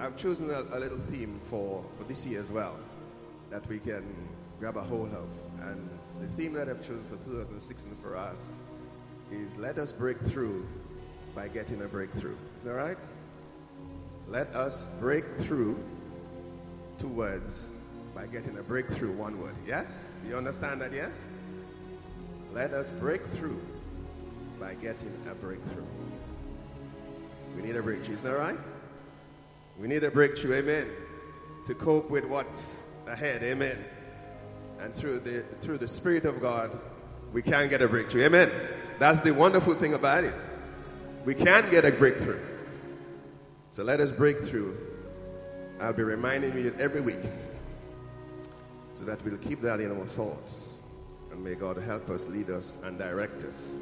I've chosen a little theme for this year as well that we can grab a hold of. And the theme that I've chosen for 2016 for us is let us break through by getting a breakthrough. Is that right? Let us break through, 2 words, by getting a breakthrough, 1 word. Yes? You understand that, yes? Let us break through by getting a breakthrough. We need a breakthrough, isn't that right? We need a breakthrough, amen, to cope with what's ahead, amen. And through the Spirit of God, we can get a breakthrough, amen. That's the wonderful thing about it. We can get a breakthrough. So let us break through. I'll be reminding you every week so that we'll keep that in our thoughts. And may God help us, lead us, and direct us.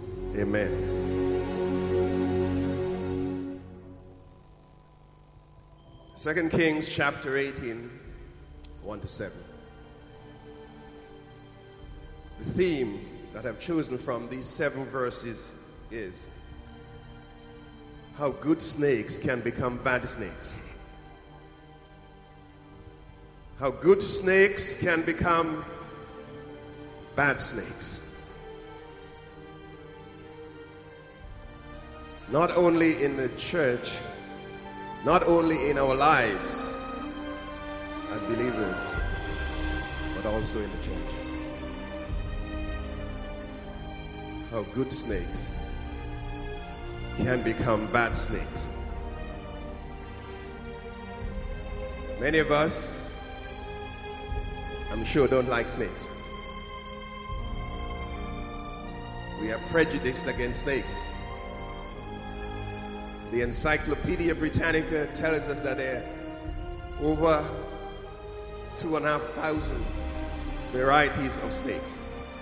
Amen. 2 Kings chapter 18, 1-7. The theme that I've chosen from these 7 verses is how good snakes can become bad snakes. How good snakes can become bad snakes. Not only in the church, not only in our lives as believers, but also in the church. How good snakes can become bad snakes. Many of us, I'm sure, don't like snakes. We are prejudiced against snakes. The Encyclopedia Britannica tells us that there are over 2,500 varieties of snakes.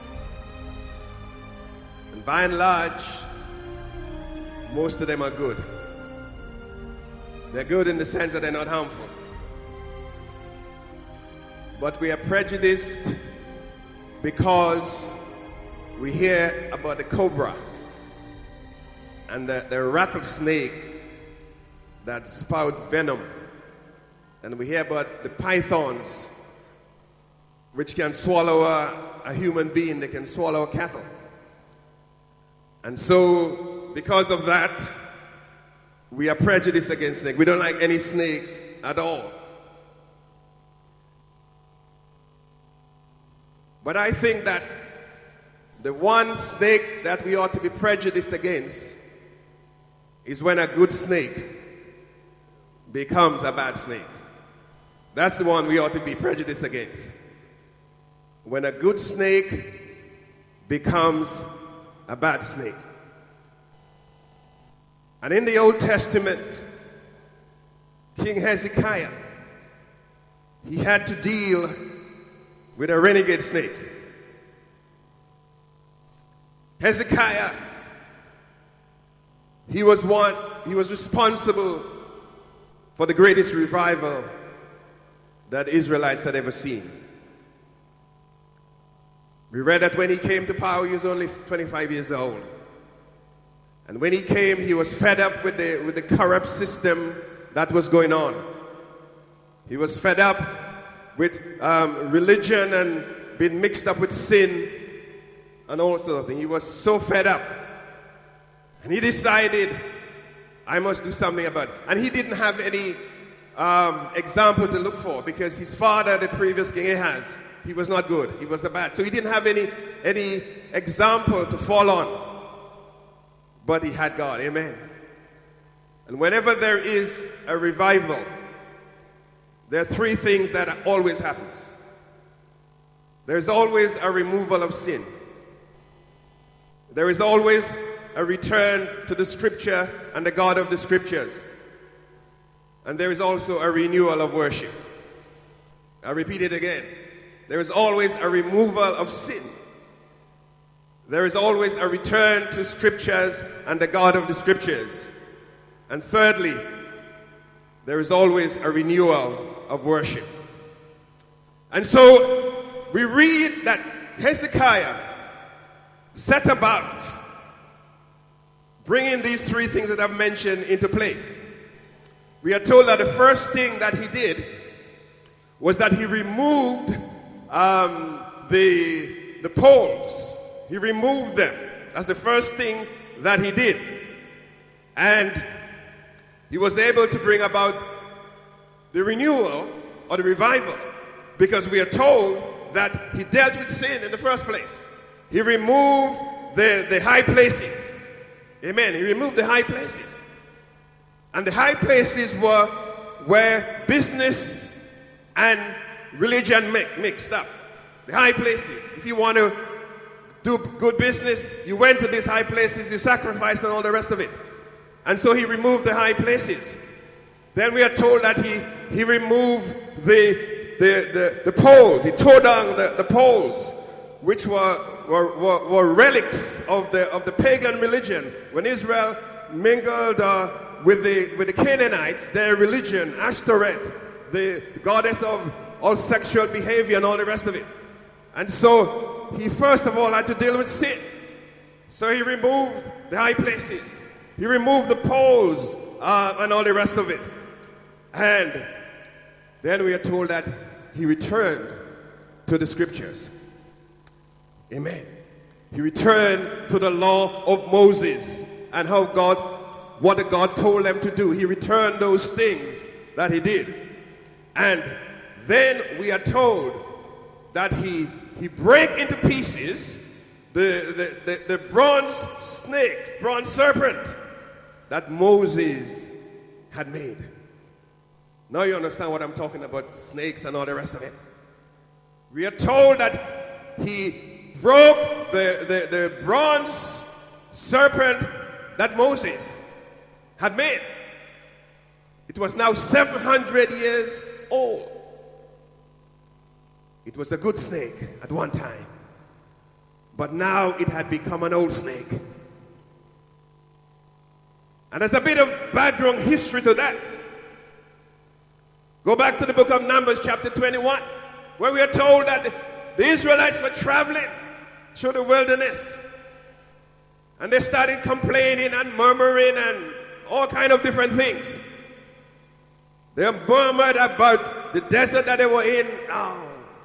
And by and large, most of them are good. They're good in the sense that they're not harmful. But we are prejudiced because we hear about the cobra and the rattlesnake that spout venom. And we hear about the pythons, which can swallow a human being. They can swallow cattle. And so, because of that, we are prejudiced against snakes. We don't like any snakes at all. But I think that the one snake that we ought to be prejudiced against is when a good snake becomes a bad snake. That's the one we ought to be prejudiced against. When a good snake becomes a bad snake. And in the Old Testament, King Hezekiah, he had to deal with a renegade snake. Hezekiah, he was responsible for the greatest revival that Israelites had ever seen. We read that when he came to power, he was only 25 years old. And when he came, he was fed up with the corrupt system that was going on. He was fed up with religion and being mixed up with sin and all sorts of things. He was so fed up. And he decided, I must do something about it. And he didn't have any example to look for, because his father, the previous king Ahaz, he was not good. He was the bad. So he didn't have any example to fall on. But he had God. Amen. And whenever there is a revival, there are 3 things that always happens. There's always a removal of sin. There is always a return to the scripture and the God of the scriptures. And there is also a renewal of worship. I'll repeat it again. There is always a removal of sin. There is always a return to scriptures and the God of the scriptures. And thirdly, there is always a renewal of worship. And so we read that Hezekiah set about bringing these 3 things that I've mentioned into place. we are told that the first thing that he did was that he removed the poles. He removed them. That's the first thing that he did. And he was able to bring about the renewal or the revival, because we are told that he dealt with sin in the first place. He removed the high places. Amen. He removed the high places. And the high places were where business and religion mixed up. The high places. If you want to do good business, you went to these high places, you sacrificed and all the rest of it. And so he removed the high places. Then we are told that he removed the poles. He tore down the poles, which were relics of the pagan religion. When Israel mingled with the Canaanites, their religion, Ashtoreth, the goddess of all sexual behavior and all the rest of it. And so he first of all had to deal with sin. So he removed the high places. He removed the poles and all the rest of it. And then we are told that he returned to the scriptures. Amen. He returned to the law of Moses and what God told them to do. He returned those things that he did. And then we are told that he break into pieces the bronze snakes, bronze serpent that Moses had made. Now you understand what I'm talking about, snakes and all the rest of it. We are told that he broke the bronze serpent that Moses had made. It was now 700 years old. It was a good snake at one time, but now it had become an old snake. And there's a bit of background history to that. Go back to the book of Numbers chapter 21, where we are told that the Israelites were traveling through the wilderness. And they started complaining and murmuring and all kind of different things. They murmured about the desert that they were in. Oh,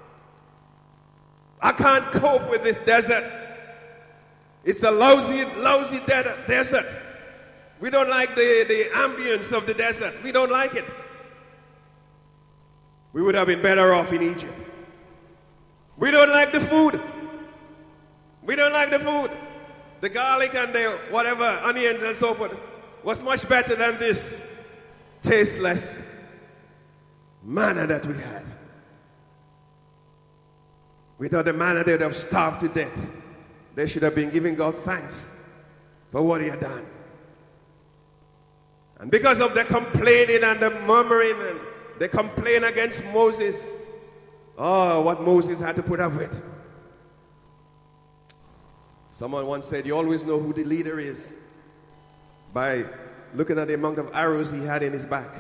I can't cope with this desert. It's a lousy desert. We don't like the ambience of the desert. We don't like it. We would have been better off in Egypt. We don't like the food. We don't like the food. The garlic and the whatever, onions and so forth, was much better than this tasteless manna that we had. Without the manna, they would have starved to death. They should have been giving God thanks for what he had done. And because of the complaining and the murmuring and the complaint against Moses, what Moses had to put up with. Someone once said, you always know who the leader is by looking at the amount of arrows he had in his back.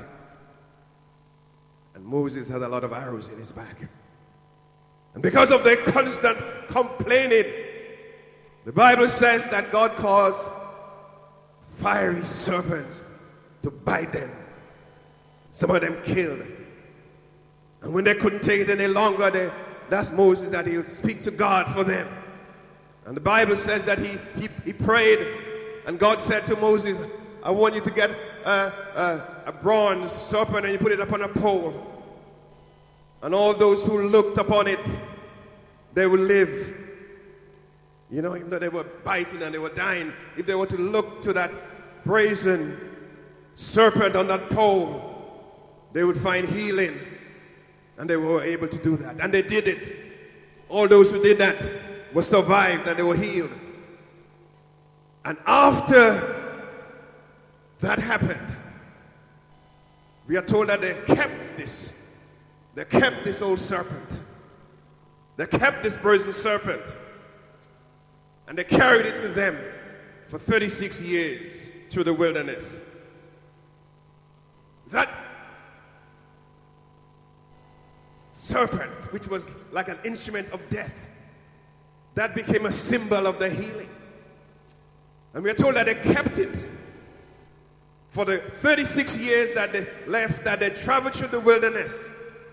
And Moses had a lot of arrows in his back. And because of their constant complaining, the Bible says that God caused fiery serpents to bite them. Some of them killed. And when they couldn't take it any longer, that's Moses, that he'll speak to God for them. And the Bible says that he prayed, and God said to Moses, I want you to get a bronze serpent and you put it up on a pole. And all those who looked upon it, they will live. You know, even though they were biting and they were dying, if they were to look to that brazen serpent on that pole, they would find healing. And they were able to do that. And they did it. All those who did that were survived and they were healed. And after that happened, we are told that they kept this. They kept this old serpent. They kept this brazen serpent. And they carried it with them for 36 years through the wilderness. That serpent, which was like an instrument of death, that became a symbol of their healing. And we are told that they kept it For the 36 years that they left, that they traveled through the wilderness.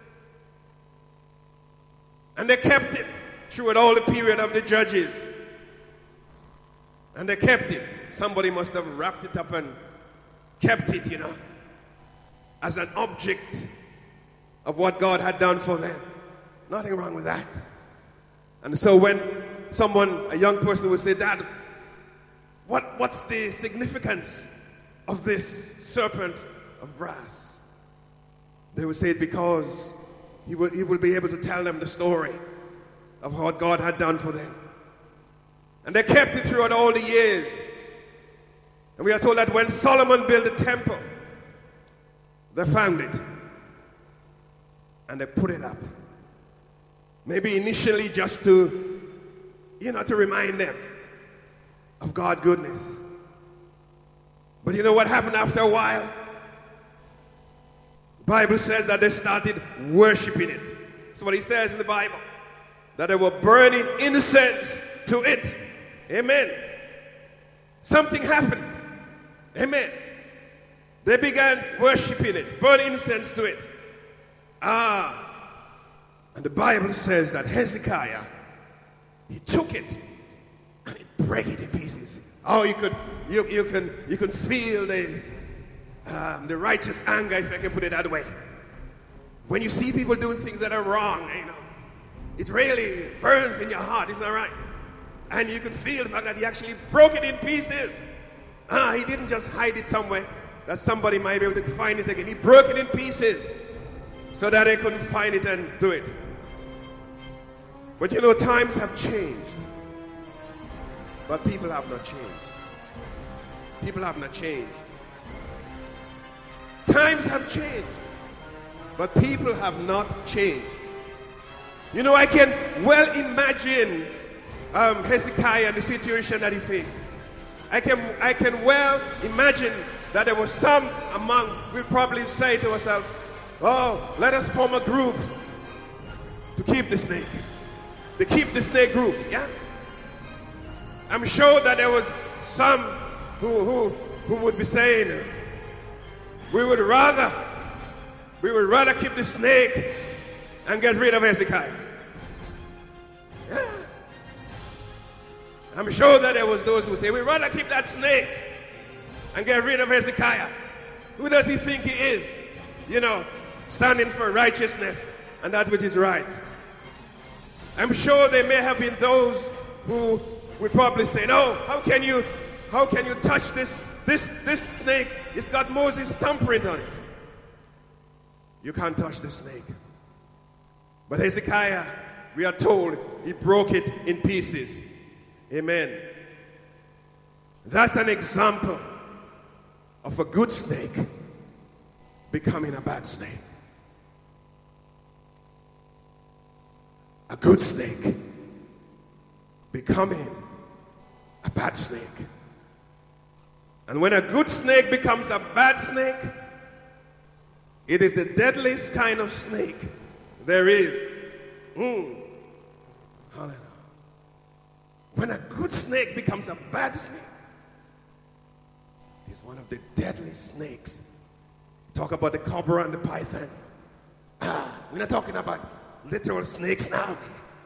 And they kept it throughout all the period of the judges. And they kept it. Somebody must have wrapped it up and kept it, as an object of what God had done for them. Nothing wrong with that. And so when a young person would say, Dad, what's the significance of this serpent of brass? They would say it because he will be able to tell them the story of what God had done for them. And they kept it throughout all the years. And we are told that when Solomon built the temple, they found it. And they put it up. Maybe initially just to remind them of God's goodness. But you know what happened after a while? The Bible says that they started worshiping it. That's what it says in the Bible. That they were burning incense to it. Amen. Something happened. Amen. They began worshiping it, burning incense to it. And the Bible says that Hezekiah, he took it and he broke it in pieces. Oh, you can feel the righteous anger, if I can put it that way. When you see people doing things that are wrong, it really burns in your heart, isn't that right? And you can feel the fact that he actually broke it in pieces. He didn't just hide it somewhere that somebody might be able to find it again. He broke it in pieces so that they couldn't find it and do it. But times have changed. But people have not changed. People have not changed. Times have changed. But people have not changed. I can well imagine Hezekiah and the situation that he faced. I can well imagine that there was some among, we'll probably say to ourselves, oh, let us form a group to keep the snake. To keep the snake group, yeah? I'm sure that there was some who would be saying, we would rather keep the snake and get rid of Hezekiah. Yeah. I'm sure that there was those who say, we'd rather keep that snake and get rid of Hezekiah. Who does he think he is? Standing for righteousness and that which is right. I'm sure there may have been those who would probably say, no, how can you touch this snake? It's got Moses' thumbprint on it. You can't touch the snake. But Hezekiah, we are told, he broke it in pieces. Amen. That's an example of a good snake becoming a bad snake. A good snake becoming a bad snake. And when a good snake becomes a bad snake, it is the deadliest kind of snake there is. Hallelujah. When a good snake becomes a bad snake, it is one of the deadliest snakes. Talk about the cobra and the python. We're not talking about literal snakes now.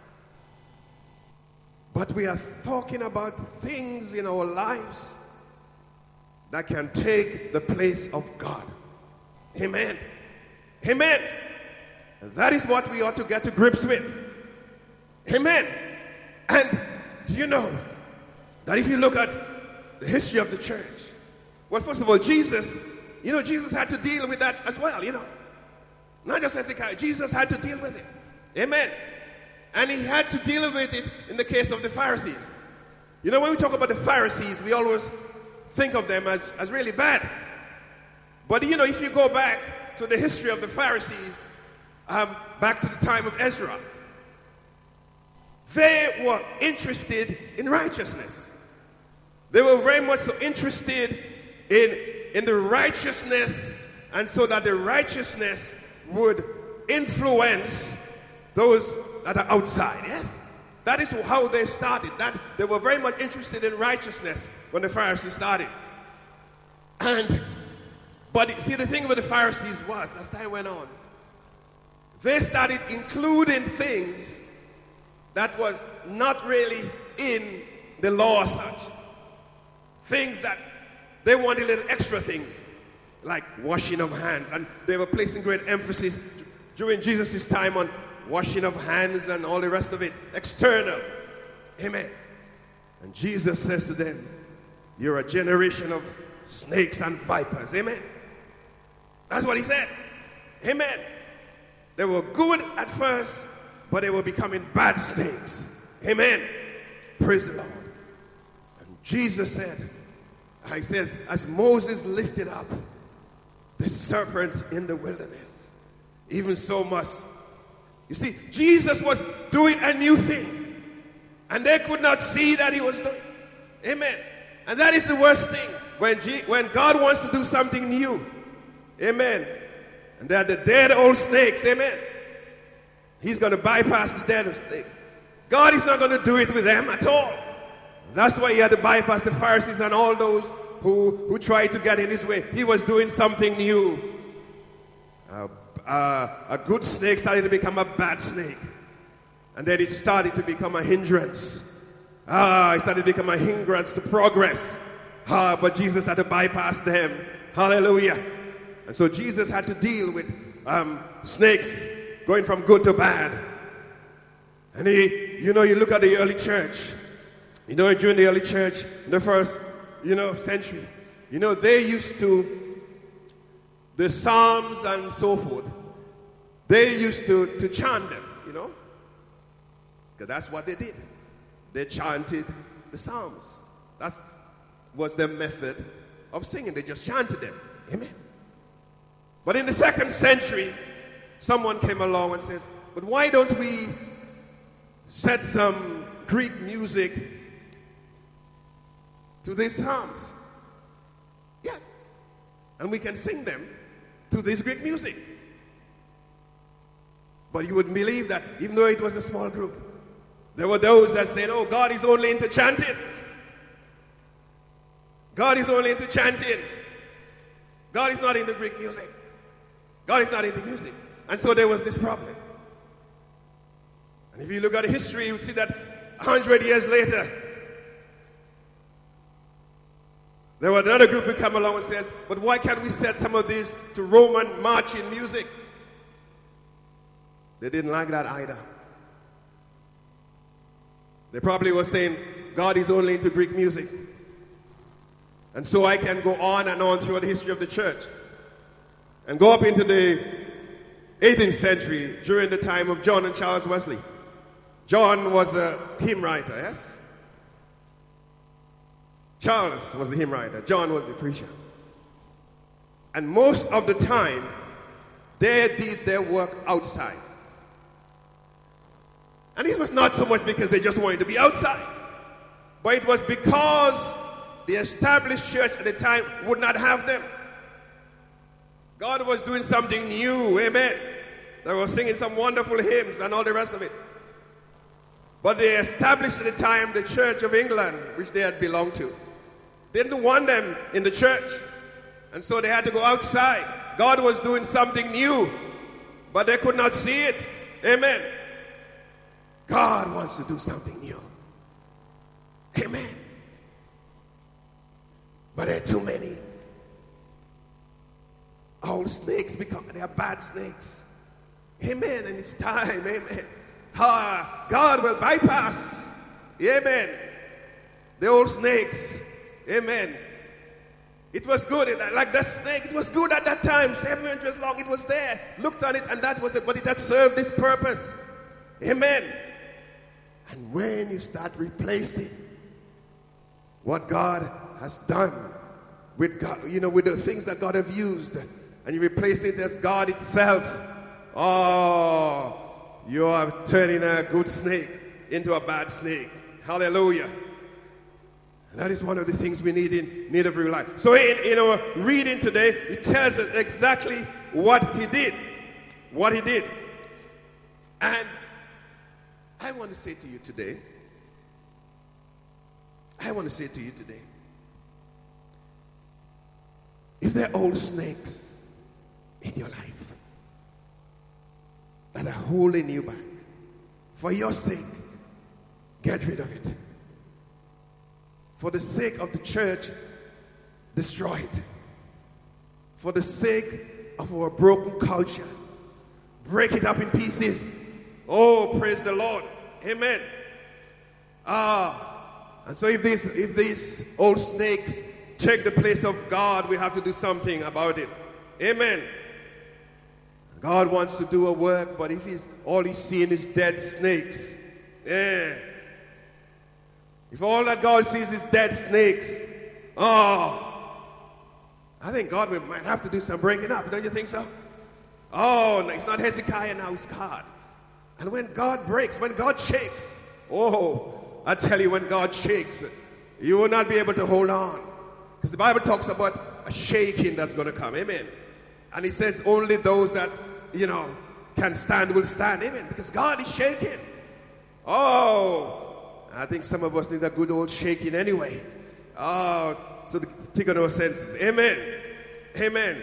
But we are talking about things in our lives that can take the place of God. Amen. Amen. And that is what we ought to get to grips with. Amen. And do you know that if you look at the history of the church, well, first of all, Jesus had to deal with that as well, Not just Hezekiah, Jesus had to deal with it. Amen. And he had to deal with it in the case of the Pharisees. When we talk about the Pharisees, we always think of them as really bad. But if you go back to the history of the Pharisees, back to the time of Ezra, they were interested in righteousness. They were very much so interested in the righteousness, and so that the righteousness would influence those that are outside. Yes, that is how they started. That they were very much interested in righteousness when the Pharisees started. And But see, the thing with the Pharisees was, as time went on, they started including things that was not really in the law as such. Things that they wanted little extra things, like washing of hands. And they were placing great emphasis during Jesus' time on washing of hands and all the rest of it, external. Amen. And Jesus says to them, you're a generation of snakes and vipers. Amen. That's what he said. Amen. They were good at first, but they were becoming bad snakes. Amen. Praise the Lord. And Jesus said, he says, as Moses lifted up the serpent in the wilderness, even so must. You see, Jesus was doing a new thing, and they could not see that he was doing. Amen. And that is the worst thing, when God wants to do something new. Amen. And they are the dead old snakes. Amen. He's going to bypass the dead snakes. God is not going to do it with them at all. That's why he had to bypass the Pharisees and all those who tried to get in his way. He was doing something new. A good snake started to become a bad snake. And then it started to become a hindrance. It started to become a hindrance to progress. But Jesus had to bypass them. Hallelujah. And so Jesus had to deal with snakes going from good to bad. And you look at the early church. During the early church, in the first, century, they used to, the Psalms and so forth, they used to chant them, because that's what they did. They chanted the Psalms. That was their method of singing. They just chanted them. Amen. But in the second century, someone came along and says, but why don't we set some Greek music to these psalms? Yes. And we can sing them to this Greek music. But you wouldn't believe that, even though it was a small group, there were those that said, oh, God is only into chanting. God is only into chanting. God is not into Greek music. God is not into music. And so there was this problem. And if you look at the history, you'll see that 100 years later, there was another group who come along and says, but why can't we set some of these to Roman marching music? They didn't like that either. They probably were saying, God is only into Greek music. And so I can go on and on throughout the history of the church and go up into the 18th century during the time of John and Charles Wesley. John was a hymn writer, yes? Charles was the hymn writer. John was the preacher. And most of the time, they did their work outside. And it was not so much because they just wanted to be outside, but it was because the established church at the time would not have them. God was doing something new, amen. They were singing some wonderful hymns and all the rest of it. But they established at the time the Church of England, which they had belonged to. They didn't want them in the church. And so they had to go outside. God was doing something new, but they could not see it. Amen. God wants to do something new. Amen. But there are too many. All snakes they are bad snakes. Amen. And it's time. Amen. God will bypass. Amen. The old snakes. Amen. It was good. Like that snake, it was good at that time. 7 inches long. It was there. Looked on it and that was it. But it had served its purpose. Amen. And when you start replacing what God has done with God, with the things that God have used, and you replace it as God itself, you are turning a good snake into a bad snake. Hallelujah. That is one of the things we need of real life. So in our reading today, it tells us exactly what he did. What he did. And I want to say to you today, If there are old snakes in your life that are holding you back, for your sake, get rid of it. For the sake of the church, destroy it. For the sake of our broken culture, break it up in pieces. Oh, praise the Lord. Amen. And so if these old snakes take the place of God, we have to do something about it. Amen. God wants to do a work, but if all he's seeing is dead snakes, if all that God sees is dead snakes, I think God might have to do some breaking up. Don't you think so? Oh, no, it's not Hezekiah now, it's God. And when God breaks, when God shakes, I tell you, when God shakes, you will not be able to hold on. Because the Bible talks about a shaking that's going to come. Amen. And he says only those that, can stand will stand. Amen. Because God is shaking. I think some of us need a good old shaking anyway. So to tickle our senses. Amen. Amen.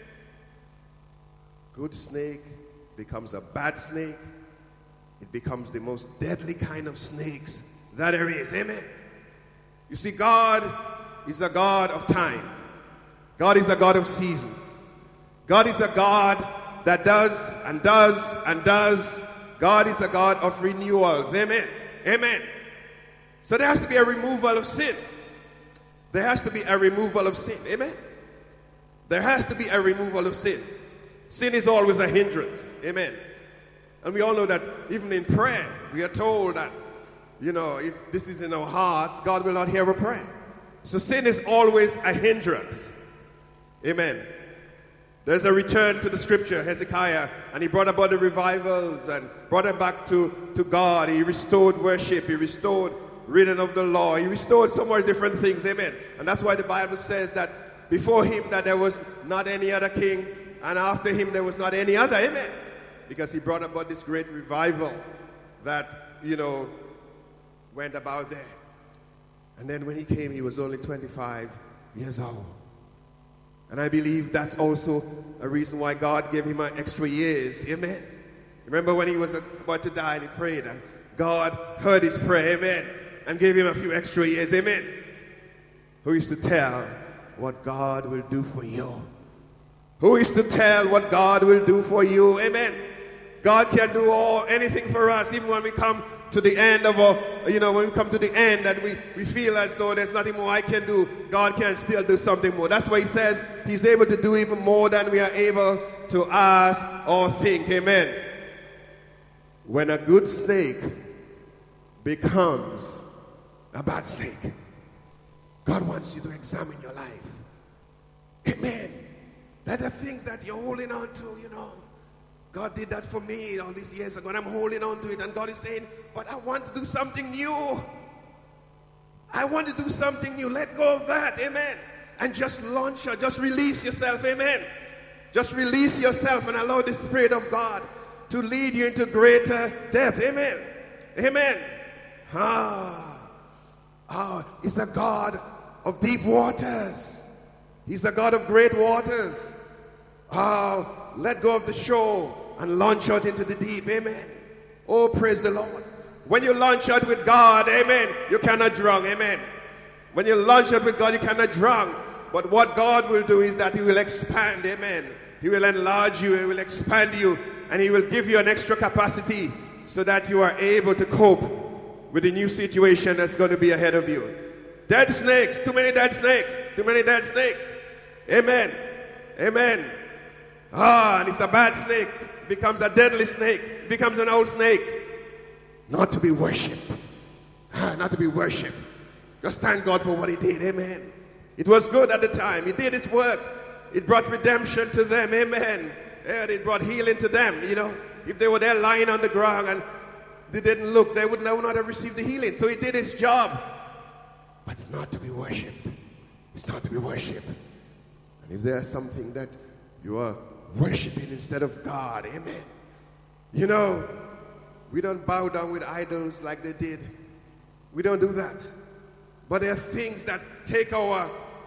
Good snake becomes a bad snake. It becomes the most deadly kind of snakes that there is. Amen. You see, God is a God of time. God is a God of seasons. God is a God that does and does and does. God is a God of renewals. Amen. Amen. So there has to be a removal of sin. There has to be a removal of sin. Amen. There has to be a removal of sin. Sin is always a hindrance. Amen. And we all know that even in prayer, we are told that, if this is in our heart, God will not hear a prayer. So sin is always a hindrance. Amen. There's a return to the scripture, Hezekiah, and he brought about the revivals and brought it back to God. He restored worship. He restored reading of the law. He restored so much different things. Amen. And that's why the Bible says that before him that there was not any other king, and after him there was not any other. Amen. Because he brought about this great revival that, went about there. And then when he came, he was only 25 years old. And I believe that's also a reason why God gave him extra years. Amen. Remember when he was about to die and he prayed, and God heard his prayer. Amen. And gave him a few extra years. Amen. Who is to tell what God will do for you? Who is to tell what God will do for you? Amen. God can do anything for us, even when we come to the end of when we come to the end and we feel as though there's nothing more I can do, God can still do something more. That's why he says he's able to do even more than we are able to ask or think. Amen. When a good snake becomes a bad snake, God wants you to examine your life. Amen. There are things that you're holding on to, God did that for me all these years ago, and I'm holding on to it. And God is saying, but I want to do something new. I want to do something new. Let go of that. Amen. And just launch out. Just release yourself. Amen. Just release yourself and allow the Spirit of God to lead you into greater depth. Amen. Amen. He's a God of deep waters. He's a God of great waters. Let go of the shore and launch out into the deep. Amen. Oh, praise the Lord. When you launch out with God, amen, you cannot drown. Amen. When you launch out with God, you cannot drown. But what God will do is that he will expand. Amen. He will enlarge you. He will expand you. And he will give you an extra capacity so that you are able to cope with the new situation that's going to be ahead of you. Dead snakes. Too many dead snakes. Too many dead snakes. Amen. Amen. And it's a bad snake. Becomes a deadly snake. Becomes an old snake. Not to be worshipped. Not to be worshipped. Just thank God for what he did. Amen. It was good at the time. He did its work. It brought redemption to them. Amen. And it brought healing to them. If they were there lying on the ground and they didn't look, they would not have received the healing. So he did his job. But it's not to be worshipped. It's not to be worshipped. And if there's something that you are worshiping instead of God, amen. We don't bow down with idols like they did. We don't do that. But there are things that take our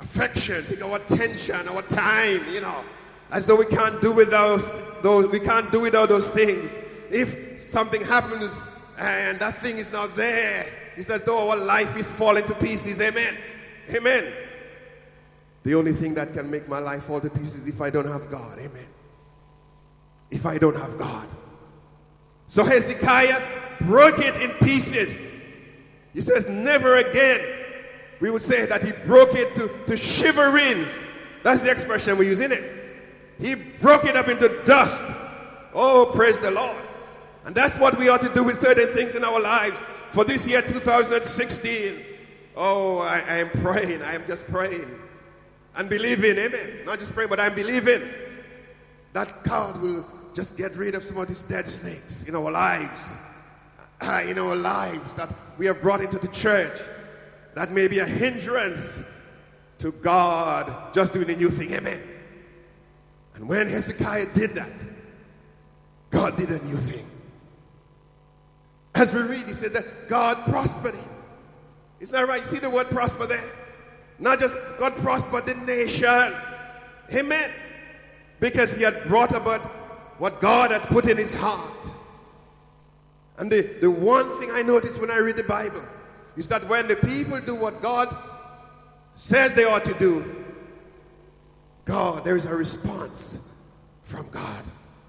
affection, take our attention, our time, as though we can't do without those things. If something happens and that thing is not there, it's as though our life is falling to pieces. Amen. Amen. The only thing that can make my life fall to pieces is if I don't have God. Amen. If I don't have God. So Hezekiah broke it in pieces. He says, never again. We would say that he broke it to shiverings. That's the expression we use, isn't it? He broke it up into dust. Oh, praise the Lord. And that's what we ought to do with certain things in our lives. For this year, 2016, I am praying. I am just praying and believing, amen. Not just praying, but I'm believing that God will just get rid of some of these dead snakes in our lives. In our lives that we have brought into the church that may be a hindrance to God just doing a new thing, amen. And when Hezekiah did that, God did a new thing. As we read, he said that God prospered him. Isn't that right? You see the word prosper there? Not just God prospered the nation. Amen. Because he had brought about what God had put in his heart. And the one thing I noticed when I read the Bible is that when the people do what God says they ought to do, there is a response from God.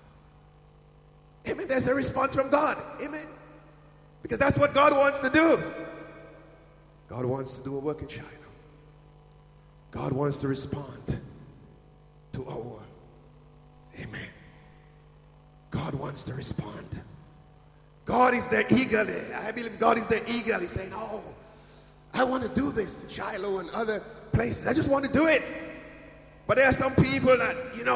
Amen. There's a response from God. Amen. Because that's what God wants to do. God wants to do a work in Shiloh. God wants to respond to our amen. God wants to respond. God is there eagerly. I believe God is there eagerly saying, oh, I want to do this in Shiloh and other places. I just want to do it. But there are some people that,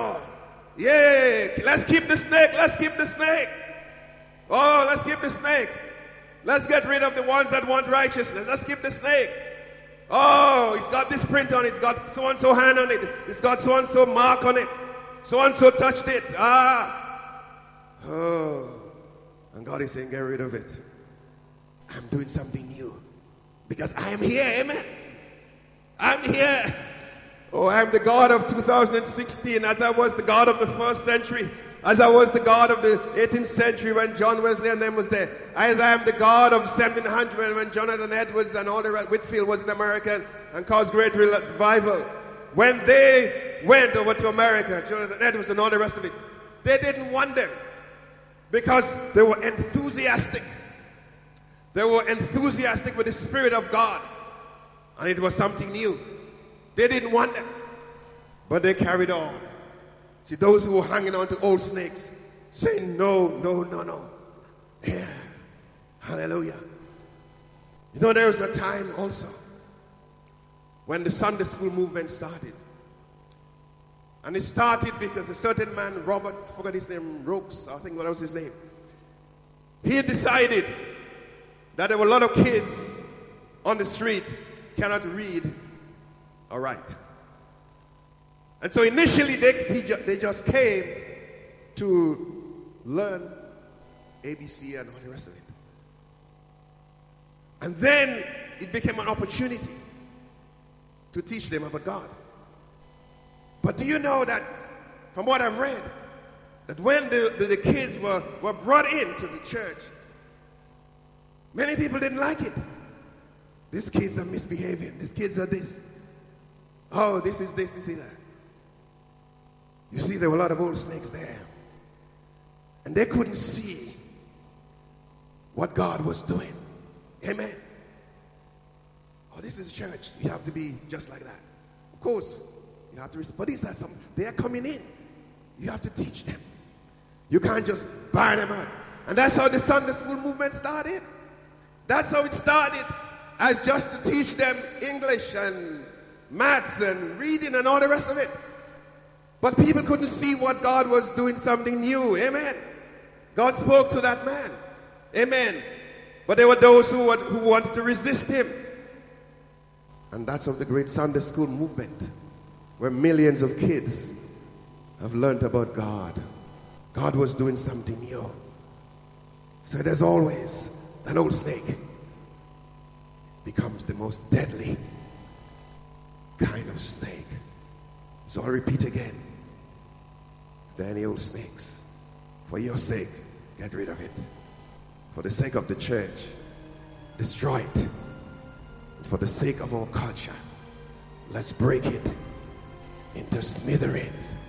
let's keep the snake. Let's keep the snake. Oh, let's keep the snake. Let's get rid of the ones that want righteousness. Let's keep the snake. Oh, it's got this print on it. It's got so-and-so hand on it. It's got so-and-so mark on it. So-and-so touched it. Oh. And God is saying, get rid of it. I'm doing something new. Because I am here, amen. I'm here. Oh, I'm the God of 2016 as I was the God of the first century. As I was the God of the 18th century when John Wesley and them was there. As I am the God of 1700 when Jonathan Edwards and all the rest, Whitfield was in America and caused great revival. When they went over to America, Jonathan Edwards and all the rest of it, they didn't want them because they were enthusiastic. They were enthusiastic with the Spirit of God. And it was something new. They didn't want them, but they carried on. See, those who were hanging on to old snakes, saying no. Yeah. Hallelujah. There was a time also when the Sunday school movement started. And it started because a certain man, Robert, I forgot his name, Rokes, I think what was his name. He decided that there were a lot of kids on the street cannot read or write. And so initially they just came to learn ABC and all the rest of it. And then it became an opportunity to teach them about God. But do you know that, from what I've read, that when the kids were brought into the church, many people didn't like it. These kids are misbehaving. These kids are this. Oh, this is this, this is that. You see, there were a lot of old snakes there. And they couldn't see what God was doing. Amen. Oh, this is church. You have to be just like that. Of course, you have to respect. But they are coming in. You have to teach them. You can't just bar them out. And that's how the Sunday school movement started. That's how it started, as just to teach them English and maths and reading and all the rest of it. But people couldn't see what God was doing, something new. Amen. God spoke to that man. Amen. But there were those who wanted to resist him. And that's of the great Sunday school movement, where millions of kids have learned about God. God was doing something new. So there's always an old snake becomes the most deadly kind of snake. So I'll repeat again. If there are any old snakes, for your sake, get rid of it. For the sake of the church, destroy it. And for the sake of our culture, let's break it into smithereens.